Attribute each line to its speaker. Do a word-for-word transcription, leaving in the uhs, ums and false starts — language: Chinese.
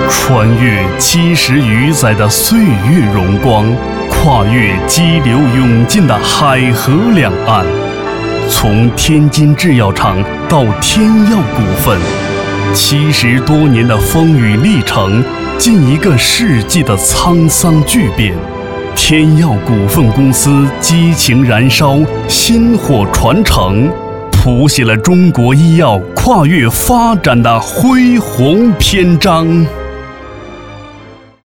Speaker 1: 穿越七十余载的岁月荣光，跨越激流勇进的海河两岸，从天津制药厂到天药股份，七十多年的风雨历程，近一个世纪的沧桑巨变。天药股份公司激情燃烧，薪火传承，谱写了中国医药跨越发展的恢宏篇章。